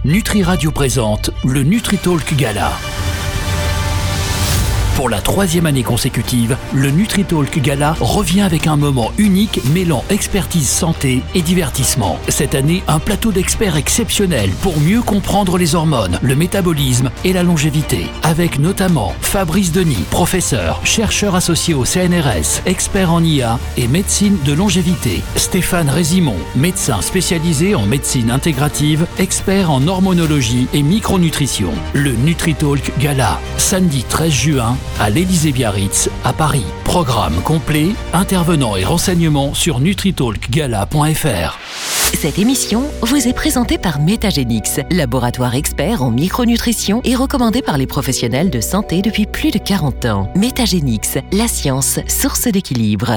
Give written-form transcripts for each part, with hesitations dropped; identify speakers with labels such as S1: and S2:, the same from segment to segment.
S1: Nutri Radio présente le NutriTalk Gala. Pour la 3e année consécutive, le NutriTalk Gala revient avec un moment unique mêlant expertise santé et divertissement. Cette année, un plateau d'experts exceptionnel pour mieux comprendre les hormones, le métabolisme et la longévité. Avec notamment Fabrice Denis, professeur, chercheur associé au CNRS, expert en IA et médecine de longévité. Stéphane Résimon, médecin spécialisé en médecine intégrative, expert en hormonologie et micronutrition. Le NutriTalk Gala, samedi 13 juin, à l'Élysée-Biarritz, à Paris. Programme complet, intervenants et renseignements sur nutritalkgala.fr.
S2: Cette émission vous est présentée par Métagénix, laboratoire expert en micronutrition et recommandé par les professionnels de santé depuis plus de 40 ans. Métagénix, la science, source d'équilibre.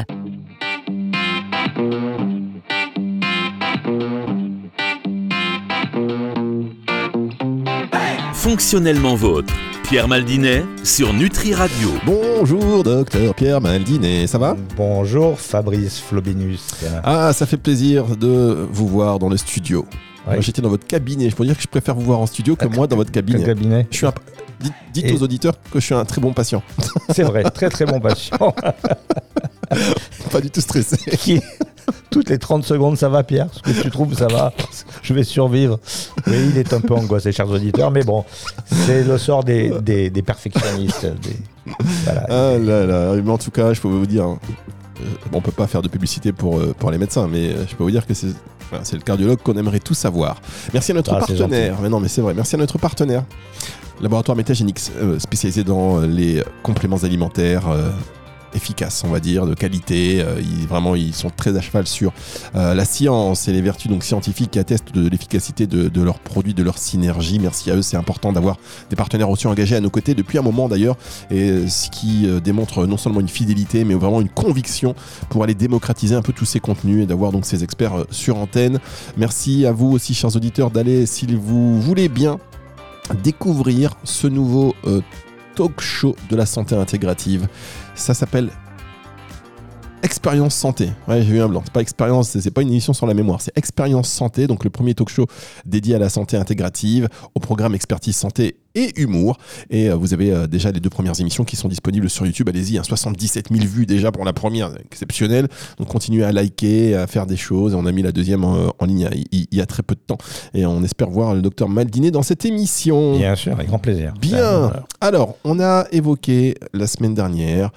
S3: Fonctionnellement vôtre, Pierre Maldinet sur Nutri Radio.
S4: Bonjour docteur Pierre Maldinet, ça va ?
S5: Bonjour Fabrice Flobinus.
S4: Ah, ça fait plaisir de vous voir dans le studio.
S5: Ouais.
S4: Moi, j'étais dans votre cabinet, je peux dire que je préfère vous voir en studio que moi dans votre cabinet. Je suis dites aux auditeurs que je suis un très bon patient.
S5: C'est vrai, très très bon patient.
S4: Pas du tout stressé.
S5: Toutes les 30 secondes, ça va Pierre ? Ce que tu trouves, ça va ? Je vais survivre. Oui, il est un peu angoissé, chers auditeurs, mais bon, c'est le sort des perfectionnistes. Voilà.
S4: Ah là là, mais en tout cas, je peux vous dire, on peut pas faire de publicité pour les médecins, mais je peux vous dire que c'est le cardiologue qu'on aimerait tous savoir. Merci à notre partenaire. Mais non, mais c'est vrai. Merci à notre partenaire, laboratoire Métagénix, spécialisé dans les compléments alimentaires. Efficaces, on va dire, de qualité. Ils sont très à cheval sur la science et les vertus donc scientifiques qui attestent de l'efficacité de leurs produits, de leur synergie. Merci à eux, c'est important d'avoir des partenaires aussi engagés à nos côtés depuis un moment d'ailleurs, et ce qui démontre non seulement une fidélité mais vraiment une conviction pour aller démocratiser un peu tous ces contenus et d'avoir donc ces experts sur antenne. Merci à vous aussi, chers auditeurs, d'aller, si vous voulez bien, découvrir ce nouveau talk show de la santé intégrative. Ça s'appelle Expérience Santé. Ouais, j'ai eu un blanc. C'est pas Expérience, c'est pas une émission sur la mémoire, c'est Expérience Santé, donc le premier talk show dédié à la santé intégrative, au programme Expertise Santé et Humour. Et vous avez déjà les 2 premières émissions qui sont disponibles sur YouTube. Allez-y, 77 000 vues déjà pour la première, exceptionnelle. Donc continuez à liker, à faire des choses. On a mis la deuxième en ligne il y a très peu de temps. Et on espère voir le docteur Maldinet dans cette émission.
S5: Bien sûr, avec grand plaisir.
S4: Bien. Alors, on a évoqué la semaine dernière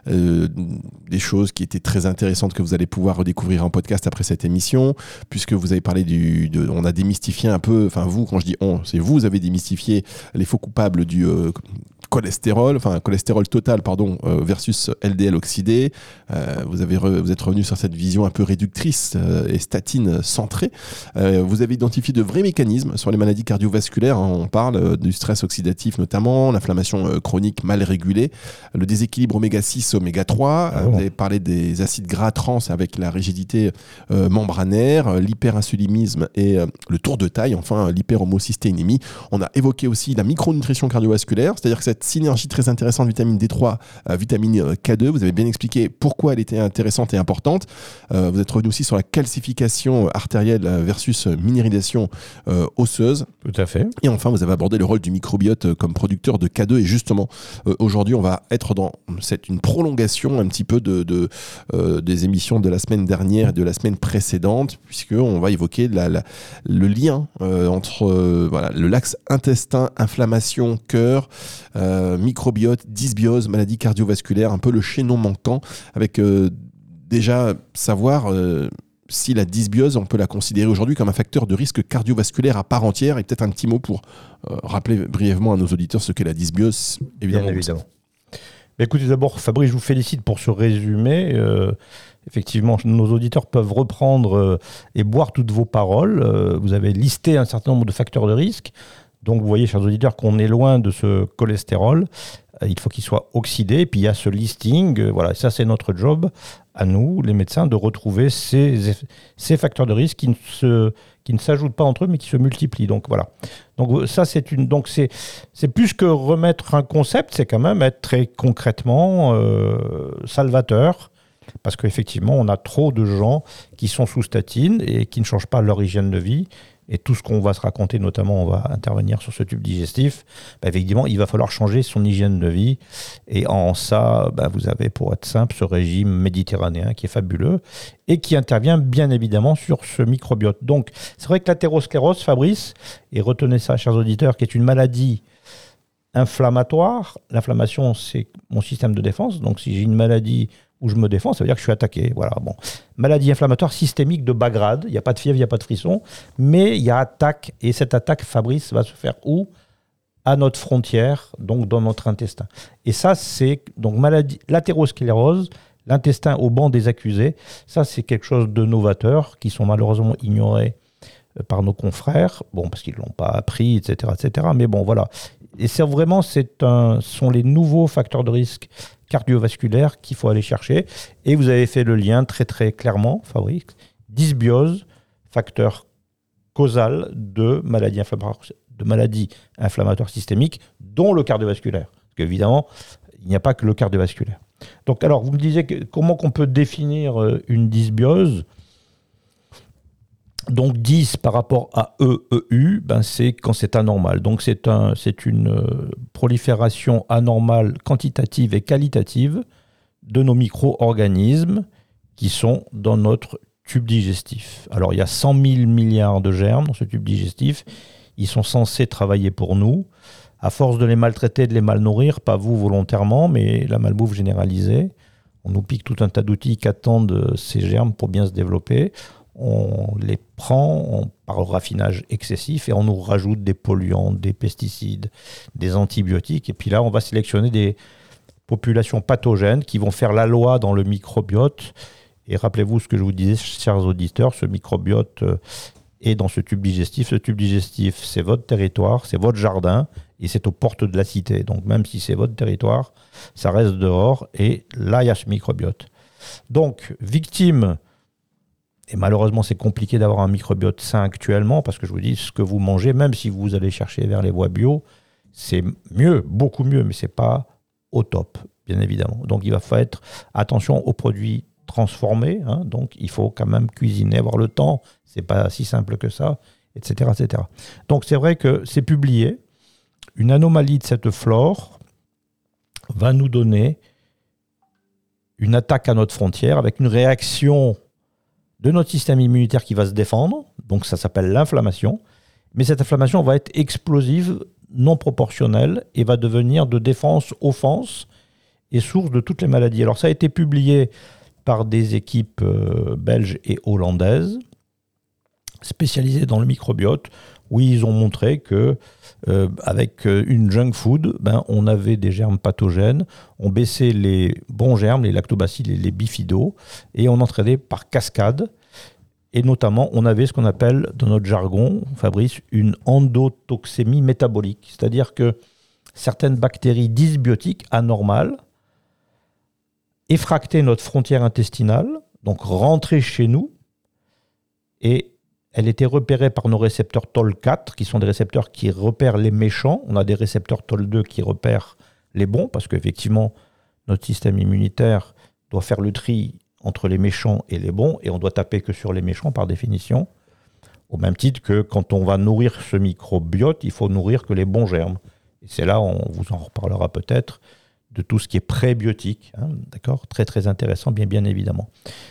S4: des choses qui étaient très intéressantes que vous allez pouvoir redécouvrir en podcast après cette émission, puisque vous avez parlé on a démystifié un peu, enfin vous, quand je dis on, c'est vous avez démystifié les faux coupables du cholestérol total, versus LDL oxydé. Vous êtes revenu sur cette vision un peu réductrice et statine centrée. Vous avez identifié de vrais mécanismes sur les maladies cardiovasculaires. On parle du stress oxydatif notamment, l'inflammation chronique mal régulée, le déséquilibre oméga 6, oméga 3. Vous avez parlé des acides gras trans avec la rigidité membranaire, l'hyperinsulinisme et le tour de taille, enfin l'hyperhomocystéinémie. On a évoqué aussi la micronutrition cardiovasculaire, c'est-à-dire que cette synergie très intéressante vitamine D3, vitamine K2, vous avez bien expliqué pourquoi elle était intéressante et importante. Vous êtes revenu aussi sur la calcification artérielle versus minéralisation osseuse.
S5: Tout à fait.
S4: Et enfin, vous avez abordé le rôle du microbiote comme producteur de K2. Et justement, aujourd'hui, on va être dans une prolongation un petit peu des émissions de la semaine dernière et de la semaine précédente, puisqu'on va évoquer le lien entre l'axe intestin, inflammation, cœur, microbiote, dysbiose, maladie cardiovasculaire, un peu le chaînon manquant, avec déjà savoir si la dysbiose, on peut la considérer aujourd'hui comme un facteur de risque cardiovasculaire à part entière, et peut-être un petit mot pour rappeler brièvement à nos auditeurs ce qu'est la dysbiose, évidemment.
S5: Bien évidemment. Mais écoutez, d'abord, Fabrice, je vous félicite pour ce résumé. Effectivement, nos auditeurs peuvent reprendre et boire toutes vos paroles. Vous avez listé un certain nombre de facteurs de risque. Donc, vous voyez, chers auditeurs, qu'on est loin de ce cholestérol. Il faut qu'il soit oxydé. Et puis, il y a ce listing. Voilà, ça, c'est notre job, à nous, les médecins, de retrouver ces facteurs de risque qui ne s'ajoutent pas entre eux, mais qui se multiplient. Donc, voilà. Donc, ça, c'est plus que remettre un concept, c'est quand même être très concrètement salvateur. Parce qu'effectivement, on a trop de gens qui sont sous statine et qui ne changent pas leur hygiène de vie. et tout ce qu'on va se raconter, notamment on va intervenir sur ce tube digestif, effectivement il va falloir changer son hygiène de vie, et en ça vous avez, pour être simple, ce régime méditerranéen qui est fabuleux et qui intervient bien évidemment sur ce microbiote. Donc c'est vrai que l'athérosclérose, Fabrice, et retenez ça chers auditeurs, qui est une maladie inflammatoire. L'inflammation, c'est mon système de défense, donc si j'ai une maladie où je me défends, ça veut dire que je suis attaqué. Voilà, bon. Maladie inflammatoire systémique de bas grade, il n'y a pas de fièvre, il n'y a pas de frisson, mais il y a attaque, et cette attaque, Fabrice, va se faire où ? À notre frontière, donc dans notre intestin. Et ça, c'est donc maladie, l'athérosclérose, l'intestin au banc des accusés, ça c'est quelque chose de novateur, qui sont malheureusement ignorés par nos confrères, bon, parce qu'ils ne l'ont pas appris, etc., etc., mais bon, voilà. Et c'est vraiment, sont les nouveaux facteurs de risque cardiovasculaires qu'il faut aller chercher. Et vous avez fait le lien très très clairement, Fabrice, dysbiose, facteur causal de maladies inflammatoires systémiques, dont le cardiovasculaire. Parce qu'évidemment, il n'y a pas que le cardiovasculaire. Donc alors, vous me disiez comment qu'on peut définir une dysbiose ? Donc 10 par rapport à EU, c'est quand c'est anormal. Donc c'est une prolifération anormale quantitative et qualitative de nos micro-organismes qui sont dans notre tube digestif. Alors il y a 100 000 milliards de germes dans ce tube digestif. Ils sont censés travailler pour nous. À force de les maltraiter, de les mal nourrir, pas vous volontairement, mais la malbouffe généralisée, on nous pique tout un tas d'outils qu'attendent ces germes pour bien se développer. On les prend par le raffinage excessif et on nous rajoute des polluants, des pesticides, des antibiotiques. Et puis là, on va sélectionner des populations pathogènes qui vont faire la loi dans le microbiote. Et rappelez-vous ce que je vous disais, chers auditeurs, ce microbiote est dans ce tube digestif. Ce tube digestif, c'est votre territoire, c'est votre jardin et c'est aux portes de la cité. Donc même si c'est votre territoire, ça reste dehors et là, il y a ce microbiote. Donc, victime... Et malheureusement, c'est compliqué d'avoir un microbiote sain actuellement parce que je vous dis, ce que vous mangez, même si vous allez chercher vers les voies bio, c'est mieux, beaucoup mieux, mais ce n'est pas au top, bien évidemment. Donc, il va falloir faire attention aux produits transformés. Donc, il faut quand même cuisiner, avoir le temps. Ce n'est pas si simple que ça, etc., etc. Donc, c'est vrai que c'est publié. Une anomalie de cette flore va nous donner une attaque à notre frontière avec une réaction de notre système immunitaire qui va se défendre, donc ça s'appelle l'inflammation, mais cette inflammation va être explosive, non proportionnelle, et va devenir de défense-offense et source de toutes les maladies. Alors ça a été publié par des équipes belges et hollandaises, spécialisées dans le microbiote, où ils ont montré que avec une junk food, on avait des germes pathogènes, on baissait les bons germes, les lactobacilles et les bifidos, et on entraînait par cascade. Et notamment, on avait ce qu'on appelle, dans notre jargon, Fabrice, une endotoxémie métabolique. C'est-à-dire que certaines bactéries dysbiotiques anormales effractaient notre frontière intestinale, donc rentraient chez nous, et elle était repérée par nos récepteurs TOL4, qui sont des récepteurs qui repèrent les méchants. On a des récepteurs TOL2 qui repèrent les bons, parce qu'effectivement, notre système immunitaire doit faire le tri entre les méchants et les bons, et on doit taper que sur les méchants par définition, au même titre que quand on va nourrir ce microbiote, il faut nourrir que les bons germes. Et c'est là, on vous en reparlera peut-être, de tout ce qui est prébiotique, d'accord ? Très très intéressant, bien évidemment.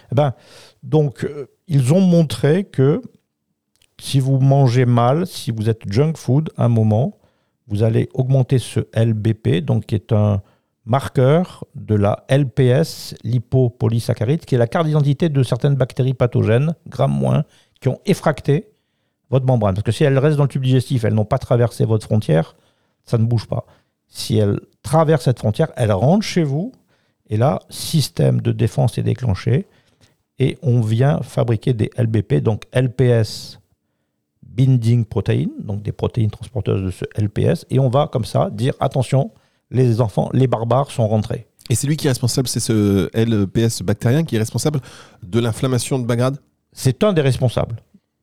S5: Donc, ils ont montré que si vous mangez mal, si vous êtes junk food, à un moment, vous allez augmenter ce LBP, donc qui est un marqueur de la LPS, lipopolysaccharide, qui est la carte d'identité de certaines bactéries pathogènes, grammes-, qui ont effracté votre membrane. Parce que si elles restent dans le tube digestif, elles n'ont pas traversé votre frontière, ça ne bouge pas. Si elles traversent cette frontière, elles rentrent chez vous, et là, système de défense est déclenché, et on vient fabriquer des LBP, donc LPS binding protein, donc des protéines transporteuses de ce LPS, et on va comme ça dire attention, les enfants, les barbares sont rentrés.
S4: Et c'est lui qui est responsable, c'est ce LPS bactérien qui est responsable de l'inflammation de bas grade ?
S5: C'est un des responsables.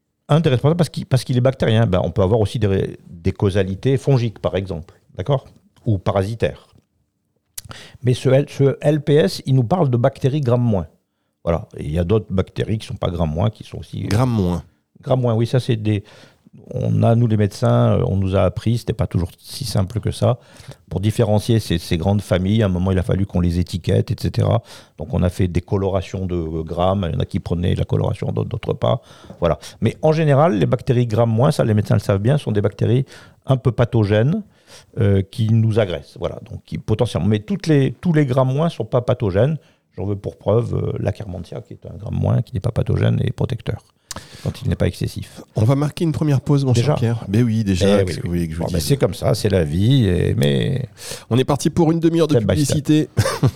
S5: Parce qu'il est bactérien. On peut avoir aussi des causalités fongiques, par exemple, d'accord ? Ou parasitaires. Mais ce LPS, il nous parle de bactéries gramme-. Voilà. Et il y a d'autres bactéries qui ne sont pas gramme-, qui sont aussi...
S4: Gramme-.
S5: Gramme-, oui, ça c'est nous les médecins, on nous a appris, c'était pas toujours si simple que ça, pour différencier ces grandes familles. À un moment, il a fallu qu'on les étiquette, etc. Donc on a fait des colorations de grammes, il y en a qui prenaient la coloration, d'autres pas. Voilà. Mais en général, les bactéries Gram-, ça les médecins le savent bien, sont des bactéries un peu pathogènes qui nous agressent. Voilà. Donc potentiellement. Mais tous les Gram- ne sont pas pathogènes. J'en veux pour preuve l'Akkermansia, qui est un Gram-, qui n'est pas pathogène et protecteur, quand il n'est pas excessif.
S4: On va marquer une première pause, mon cher Pierre. Ben oui, déjà.
S5: Qu'est-ce
S4: que vous voulez que je vous dise ?
S5: C'est comme ça, c'est la vie. Mais
S4: on est parti pour une demi-heure de publicité.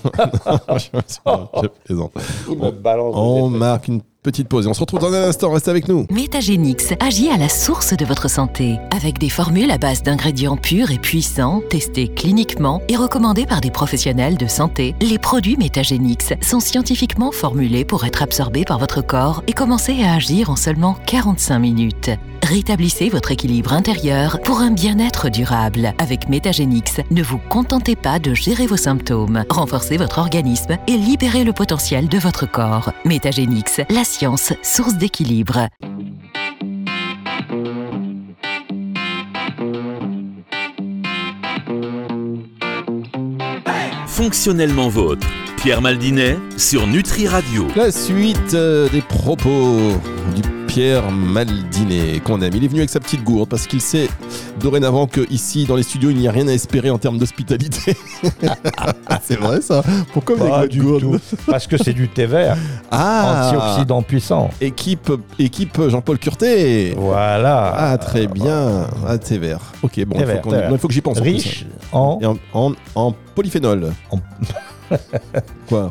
S4: Je plaisante. On marque une petite pause et on se retrouve dans un instant. Reste avec nous.
S2: Métagénix agit à la source de votre santé. Avec des formules à base d'ingrédients purs et puissants, testés cliniquement et recommandés par des professionnels de santé, les produits Métagénix sont scientifiquement formulés pour être absorbés par votre corps et commencer à agir en seulement 45 minutes. Rétablissez votre équilibre intérieur pour un bien-être durable. Avec Métagénix, ne vous contentez pas de gérer vos symptômes. Renforcez votre organisme et libérez le potentiel de votre corps. Métagénix, la science, source d'équilibre.
S3: Fonctionnellement vôtre. Pierre Maldinet sur Nutri Radio.
S4: La suite des propos du Pierre Maldinet qu'on aime. Il est venu avec sa petite gourde parce qu'il sait dorénavant qu'ici dans les studios il n'y a rien à espérer en termes d'hospitalité. C'est vrai ça ? Pourquoi vous avez votre gourde ?
S5: Parce que c'est du thé vert, antioxydant puissant.
S4: Équipe Jean-Paul Curté.
S5: Voilà.
S4: Ah très bien. Ah, thé vert. Ok, bon, il faut que j'y pense.
S5: Riche
S4: en polyphénol. Quoi ?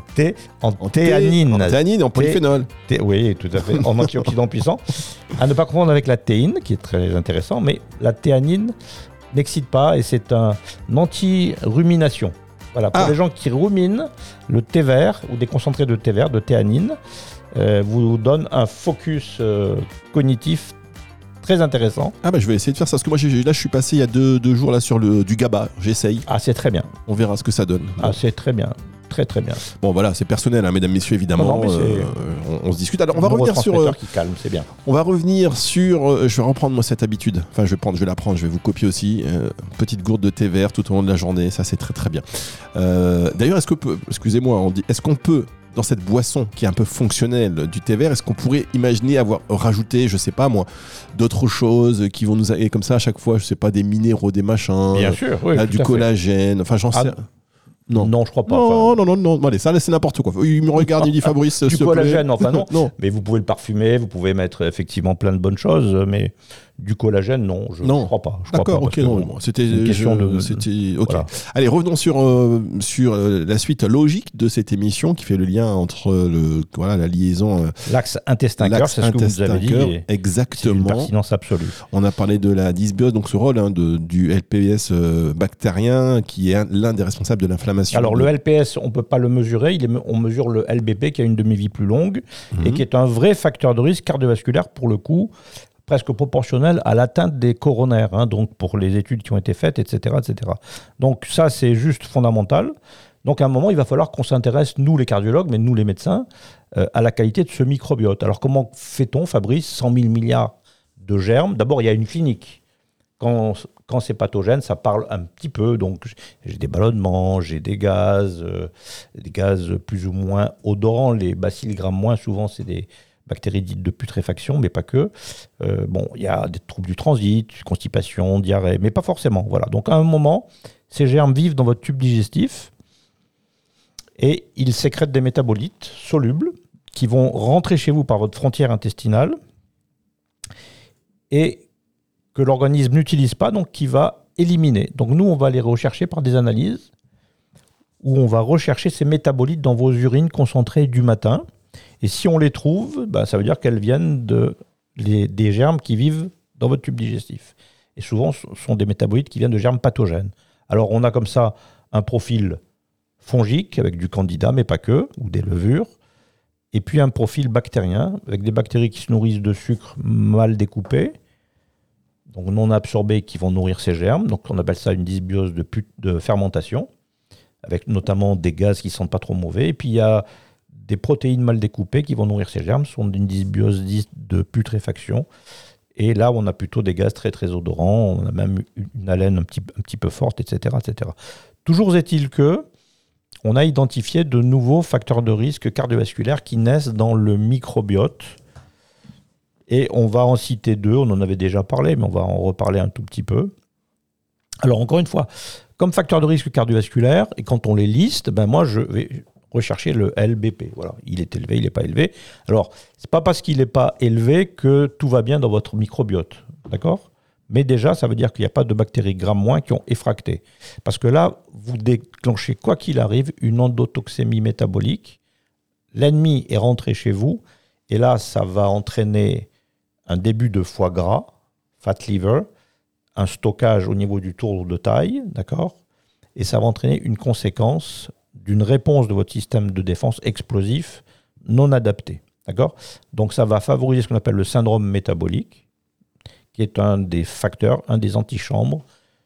S5: En théanine.
S4: En théanine et en polyphénol.
S5: Oui, tout à fait. En antioxydant puissant. À ne pas confondre avec la théine, qui est très intéressant, mais la théanine n'excite pas et c'est un anti-rumination. Voilà, pour les gens qui ruminent, le thé vert ou des concentrés de thé vert, de théanine, vous donne un focus cognitif très intéressant.
S4: Ah bah je vais essayer de faire ça parce que moi je suis passé il y a deux jours là sur du GABA, j'essaye.
S5: Ah c'est très bien.
S4: On verra ce que ça donne.
S5: Ah c'est très bien. Très très bien.
S4: Bon voilà, c'est personnel, hein, mesdames, messieurs, évidemment. On se discute. Alors on va revenir sur.
S5: Qui calme, c'est bien.
S4: On va revenir sur. Je vais reprendre moi cette habitude. Enfin, je vais la prendre. Je vais vous copier aussi. Petite gourde de thé vert tout au long de la journée. Ça c'est très très bien. D'ailleurs, est-ce qu'on peut dans cette boisson qui est un peu fonctionnelle du thé vert, est-ce qu'on pourrait imaginer avoir rajouté, je sais pas moi, d'autres choses qui vont nous aider comme ça à chaque fois, je sais pas, des minéraux, des machins,
S5: bien sûr, oui,
S4: du collagène, enfin j'en sais.
S5: Non, je crois pas.
S4: Non. Allez, ça, c'est n'importe quoi. Il me regarde, il dit Fabrice,
S5: du collagène, enfin non. Mais vous pouvez le parfumer, vous pouvez mettre effectivement plein de bonnes choses, mais du collagène, non, je ne crois pas.
S4: D'accord, ok, non. C'était une question ok. Voilà. Allez, revenons sur la suite logique de cette émission qui fait le lien entre la liaison.
S5: L'axe intestin-cœur, c'est ce que vous avez dit.
S4: Exactement.
S5: C'est une pertinence absolue.
S4: On a parlé de la dysbiose, donc ce rôle du LPS bactérien qui est l'un des responsables de l'inflammation.
S5: Alors le LPS, on ne peut pas le mesurer, on mesure le LBP qui a une demi-vie plus longue et qui est un vrai facteur de risque cardiovasculaire pour le coup, presque proportionnel à l'atteinte des coronaires, hein, donc pour les études qui ont été faites, etc., etc. Donc ça, c'est juste fondamental. Donc à un moment, il va falloir qu'on s'intéresse, nous les cardiologues, mais nous les médecins, à la qualité de ce microbiote. Alors comment fait-on, Fabrice, 100 000 milliards de germes ? D'abord, il y a une clinique. Quand c'est pathogène, ça parle un petit peu. Donc j'ai des ballonnements, j'ai des gaz plus ou moins odorants. Les bacilles Gram-, souvent, c'est des bactéries dites de putréfaction, mais pas que. Il y a des troubles du transit, constipation, diarrhée, mais pas forcément. Voilà. Donc à un moment, ces germes vivent dans votre tube digestif et ils sécrètent des métabolites solubles qui vont rentrer chez vous par votre frontière intestinale et que l'organisme n'utilise pas, donc qui va éliminer. Donc nous, on va les rechercher par des analyses où on va rechercher ces métabolites dans vos urines concentrées du matin. Et si on les trouve, ça veut dire qu'elles viennent des germes qui vivent dans votre tube digestif. Et souvent, ce sont des métabolites qui viennent de germes pathogènes. Alors, on a comme ça un profil fongique avec du candida, mais pas que, ou des levures. Et puis un profil bactérien avec des bactéries qui se nourrissent de sucre mal découpé, donc non absorbés, qui vont nourrir ces germes. Donc, on appelle ça une dysbiose de fermentation, avec notamment des gaz qui ne sentent pas trop mauvais. Et puis, il y a des protéines mal découpées qui vont nourrir ces germes, sont d'une dysbiose de putréfaction. Et là, on a plutôt des gaz très, très odorants. On a même une haleine un petit peu forte, etc., etc. Toujours est-il que on a identifié de nouveaux facteurs de risque cardiovasculaires qui naissent dans le microbiote. Et on va en citer 2. On en avait déjà parlé, mais on va en reparler un tout petit peu. Alors, encore une fois, comme facteur de risque cardiovasculaire, et quand on les liste, moi, je vais rechercher le LBP. Voilà, il est élevé, il n'est pas élevé. Alors, ce n'est pas parce qu'il n'est pas élevé que tout va bien dans votre microbiote, d'accord ? Mais déjà, ça veut dire qu'il n'y a pas de bactéries Gram- qui ont effracté. Parce que là, vous déclenchez, quoi qu'il arrive, une endotoxémie métabolique. L'ennemi est rentré chez vous, et là, ça va entraîner un début de foie gras, fat liver, un stockage au niveau du tour de taille, d'accord ? Et ça va entraîner une conséquence d'une réponse de votre système de défense explosif non adapté. D'accord ? Donc ça va favoriser ce qu'on appelle le syndrome métabolique, qui est un des facteurs, un des antichambres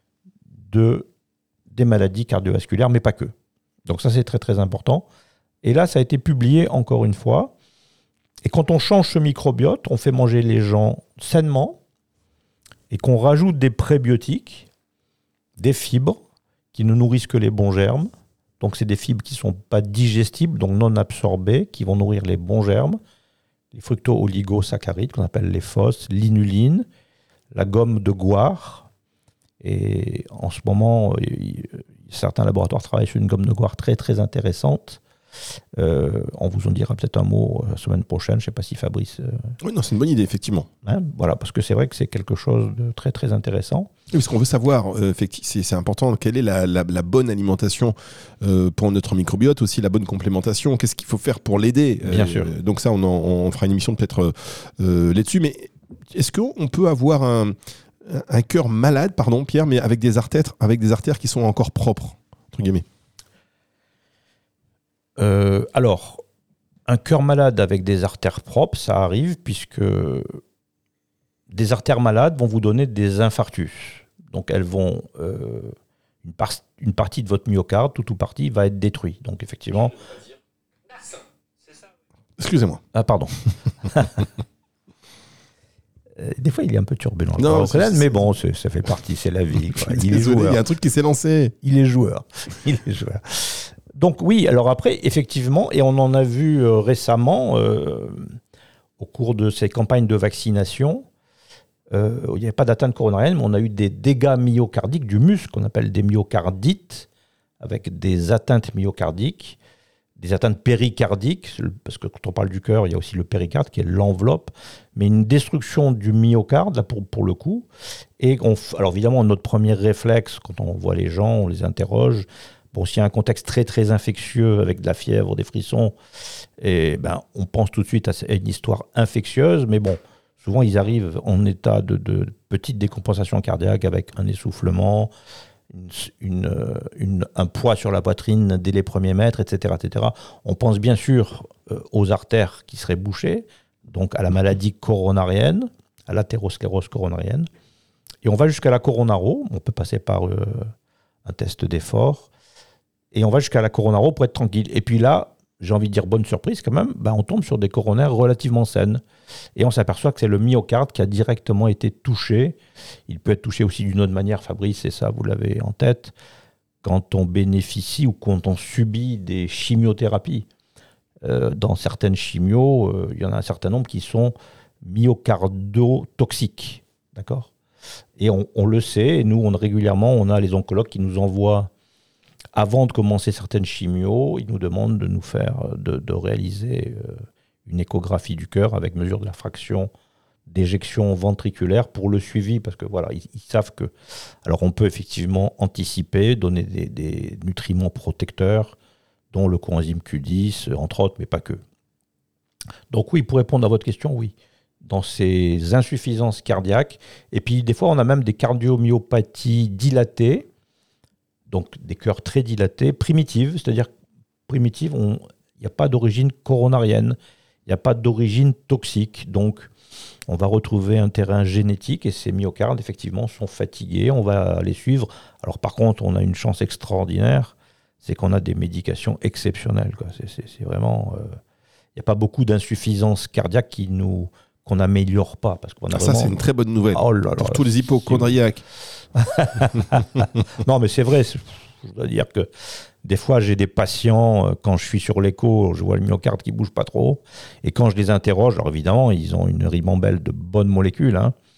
S5: des maladies cardiovasculaires, mais pas que. Donc ça, c'est très très important. Et là, ça a été publié encore une fois. Et quand on change ce microbiote, on fait manger les gens sainement et qu'on rajoute des prébiotiques, des fibres qui ne nourrissent que les bons germes. Donc, c'est des fibres qui ne sont pas digestibles, donc non absorbées, qui vont nourrir les bons germes. Les fructo-oligosaccharides, qu'on appelle les FOS, l'inuline, la gomme de guar. Et en ce moment, certains laboratoires travaillent sur une gomme de guar très, très intéressante. On vous en dira peut-être un mot la semaine prochaine. Je ne sais pas si Fabrice...
S4: Oui, non, c'est une bonne idée, effectivement.
S5: Voilà, parce que c'est vrai que c'est quelque chose de très, très intéressant.
S4: Oui, parce qu'on veut savoir, c'est important, quelle est la bonne alimentation pour notre microbiote, aussi la bonne complémentation, qu'est-ce qu'il faut faire pour l'aider.
S5: Bien sûr.
S4: Donc ça, on fera une émission peut-être là-dessus. Mais est-ce qu'on peut avoir un cœur malade, pardon Pierre, mais avec des artères qui sont encore propres, entre guillemets?
S5: Alors, un cœur malade avec des artères propres, ça arrive puisque des artères malades vont vous donner des infarctus. Donc, elles vont... une partie de votre myocarde, tout ou partie, va être détruite. Donc, effectivement...
S4: Excusez-moi.
S5: Ah, pardon. Des fois, il est un peu turbulent.
S4: Non,
S5: mais bon, ça fait partie, c'est la vie. Quoi.
S4: Il y a un truc qui s'est lancé.
S5: Il est joueur. Donc oui, alors après, effectivement, et on en a vu récemment, au cours de ces campagnes de vaccination, il n'y avait pas d'atteinte coronarienne, mais on a eu des dégâts myocardiques du muscle, qu'on appelle des myocardites, avec des atteintes myocardiques, des atteintes péricardiques, parce que quand on parle du cœur, il y a aussi le péricarde, qui est l'enveloppe, mais une destruction du myocarde, là pour le coup. Et alors évidemment, notre premier réflexe, quand on voit les gens, on les interroge. Bon, s'il y a un contexte très, très infectieux avec de la fièvre, des frissons, on pense tout de suite à une histoire infectieuse. Mais bon, souvent, ils arrivent en état de petite décompensation cardiaque avec un essoufflement, un poids sur la poitrine dès les premiers mètres, etc., etc. On pense bien sûr aux artères qui seraient bouchées, donc à la maladie coronarienne, à l'athérosclérose coronarienne. Et on va jusqu'à la coronaro. On peut passer par un test d'effort. Et on va jusqu'à la coronaro pour être tranquille. Et puis là, j'ai envie de dire bonne surprise quand même, on tombe sur des coronaires relativement saines. Et on s'aperçoit que c'est le myocarde qui a directement été touché. Il peut être touché aussi d'une autre manière, Fabrice, et ça, vous l'avez en tête, quand on bénéficie ou quand on subit des chimiothérapies. Dans certaines chimios, il y en a un certain nombre qui sont myocardotoxiques. D'accord ? Et on le sait, et nous, régulièrement, on a les oncologues qui nous envoient, avant de commencer certaines chimios, ils nous demandent de nous faire, de réaliser une échographie du cœur avec mesure de la fraction d'éjection ventriculaire pour le suivi, parce que voilà, ils savent que... Alors on peut effectivement anticiper, donner des nutriments protecteurs, dont le coenzyme Q10, entre autres, mais pas que. Donc oui, pour répondre à votre question, oui. Dans ces insuffisances cardiaques, et puis des fois on a même des cardiomyopathies dilatées, donc des cœurs très dilatés, primitives, c'est-à-dire primitives, il n'y a pas d'origine coronarienne, il n'y a pas d'origine toxique, donc on va retrouver un terrain génétique et ces myocardes, effectivement, sont fatigués, on va les suivre. Alors par contre, on a une chance extraordinaire, c'est qu'on a des médications exceptionnelles, quoi. C'est vraiment... il n'y a pas beaucoup d'insuffisances cardiaques qui nous qu'on n'améliore pas. Parce qu'on a
S4: ça, c'est une très bonne nouvelle pour tous les hypochondriaques.
S5: Non, mais c'est vrai. Je dois dire que des fois, j'ai des patients, quand je suis sur l'écho, je vois le myocarde qui ne bouge pas trop. Et quand je les interroge, alors évidemment, ils ont une ribambelle de bonnes molécules.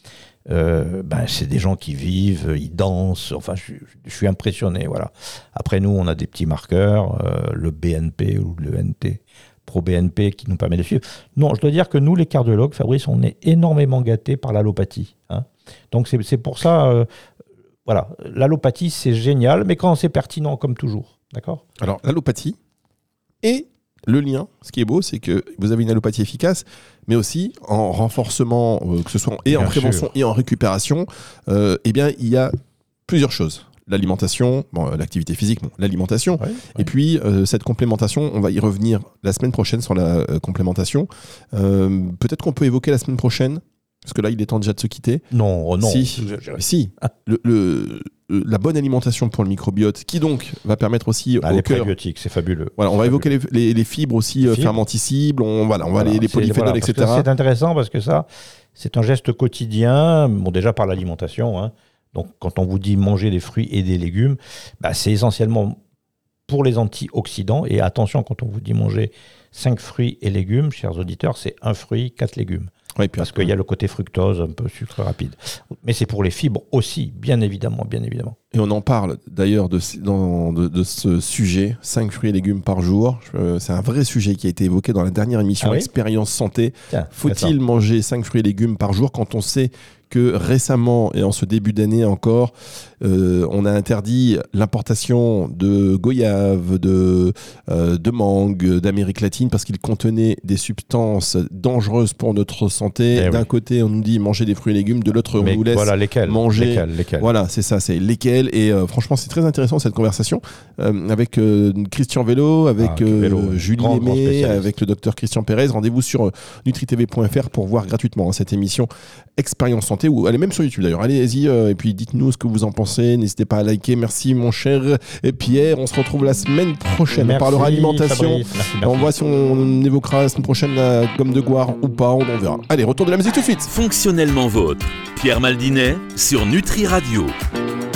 S5: C'est des gens qui vivent, ils dansent. Enfin, je suis impressionné. Voilà. Après, nous, on a des petits marqueurs, le BNP ou le NT, pro-BNP, qui nous permet de suivre. Non, je dois dire que nous, les cardiologues, Fabrice, on est énormément gâtés par l'allopathie. Donc, c'est pour ça... Voilà, l'allopathie, c'est génial, mais quand c'est pertinent, comme toujours. D'accord ?
S4: Alors, l'allopathie et le lien, ce qui est beau, c'est que vous avez une allopathie efficace, mais aussi en renforcement, que ce soit en prévention et en récupération, il y a plusieurs choses. L'alimentation, l'activité physique, l'alimentation. Et puis, cette complémentation, on va y revenir la semaine prochaine sur la complémentation. Peut-être qu'on peut évoquer la semaine prochaine. Parce que là, il est temps déjà de se quitter.
S5: Non.
S4: Si. La bonne alimentation pour le microbiote, qui donc va permettre aussi au
S5: les
S4: cœur...
S5: prébiotiques, c'est fabuleux.
S4: Voilà, on va évoquer les fibres aussi fermenticibles, on va les polyphénols, etc.
S5: C'est intéressant parce que ça, c'est un geste quotidien, déjà par l'alimentation. Donc, quand on vous dit manger des fruits et des légumes, c'est essentiellement pour les antioxydants. Et attention, quand on vous dit manger 5 fruits et légumes, chers auditeurs, c'est 1 fruit, 4 légumes. Oui, parce qu'il y a le côté fructose, un peu sucre rapide. Mais c'est pour les fibres aussi, bien évidemment.
S4: Et on en parle d'ailleurs de ce sujet, 5 fruits et légumes par jour. C'est un vrai sujet qui a été évoqué dans la dernière émission Expérience Santé. Faut-il manger 5 fruits et légumes par jour quand on sait que récemment, et en ce début d'année encore, on a interdit l'importation de goyaves, de mangue d'Amérique latine parce qu'ils contenaient des substances dangereuses pour notre santé. D'un côté, on nous dit manger des fruits et légumes, de l'autre, on nous laisse manger.
S5: Lesquels.
S4: Voilà, c'est ça, c'est lesquels. Et franchement, c'est très intéressant cette conversation avec Christian Vélo, avec Julie Aimé, avec le docteur Christian Pérez. Rendez-vous sur nutritv.fr pour voir gratuitement cette émission Expérience Santé, ou allez même sur YouTube d'ailleurs. Allez-y et puis dites-nous ce que vous en pensez. N'hésitez pas à liker. Merci mon cher Pierre. On se retrouve la semaine prochaine. On parlera alimentation. Merci. On voit si on évoquera la semaine prochaine la gomme de Goire ou pas. On verra. Allez, retour de la musique tout de suite.
S3: Fonctionnellement vôtre. Pierre Maldinet sur Nutri Radio.